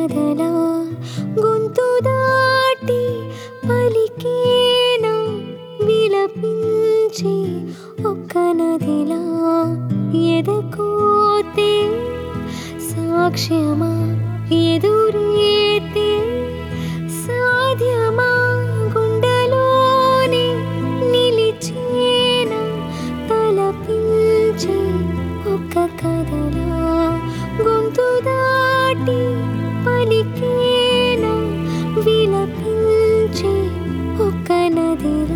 కథలా గొంతు దాటి పలికేనా విలపించి ఒక్క నదిలా ఎదకోతే సాక్ష్యమా ఎదురేతే సాధ్యమా గుండెలోనే నిలిచేనా తలపించే ఒక్క కథలా గొంతు దాటి పలికేనా విలపించే ఒక్క నదిలా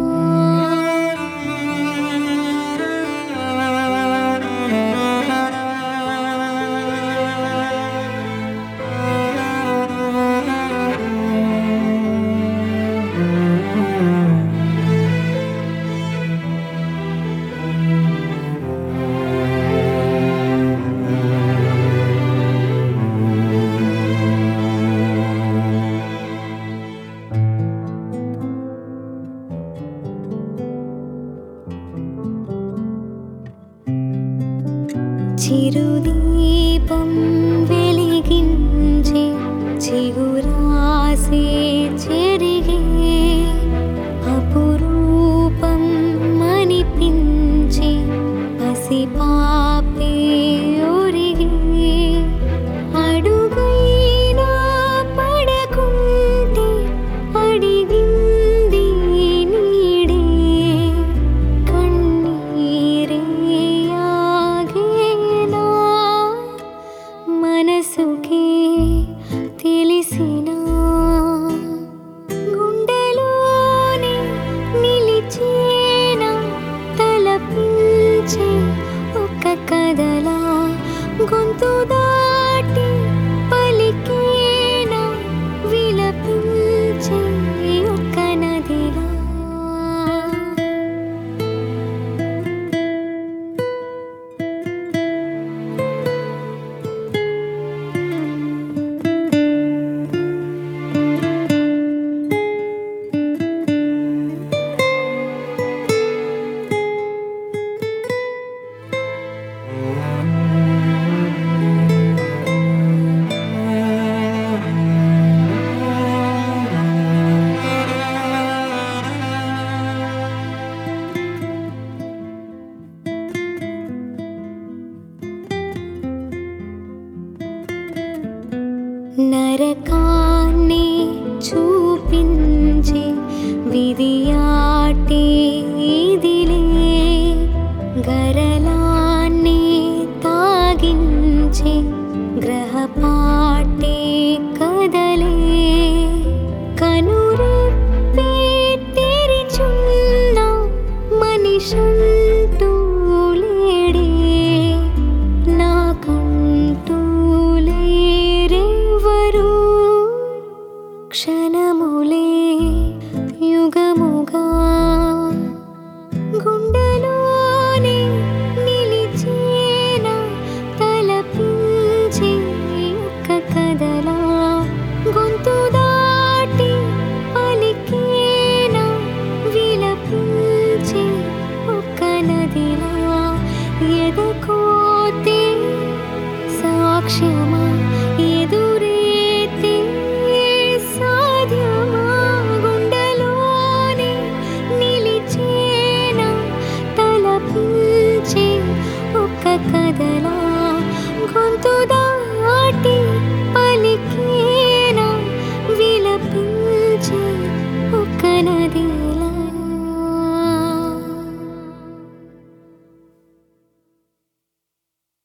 చిరుదీపం వెలిగించే చిగురాసే చెరిగే అపురూపం అనిపించే పసిపాపే ఒరిగే అడుగైనా పడకుంటే అడిగింది నీడే కన్నీరే మనసుకే తెలిసిన గుండెలోనే నిలిచేనా తలపించే ఒక్క కథలా గొంతు దాటి పలికేనా విలపించే ఒక్క నదిలా నరకాన్ని చూపించే విధియాటే ఇదిలే గరలాన్ని తాగించే గ్రహపాటే కదలే కనురెప్పే తెరిచున్న మనిషంటూ లేడే నాకంటూ క్షణములే యుగముగా గుండెలోనే నిలిచేనా తలపించే ఒక్క కథలా గొంతు దాటి పలికేనా విలపించే ఒక్క నదిలా ఎదకోతే సాక్ష్యమా ఎదురేతే సాధ్యమా గుండెలోనే నిలిచేనా తలపించే ఒక్క కథలా గొంతు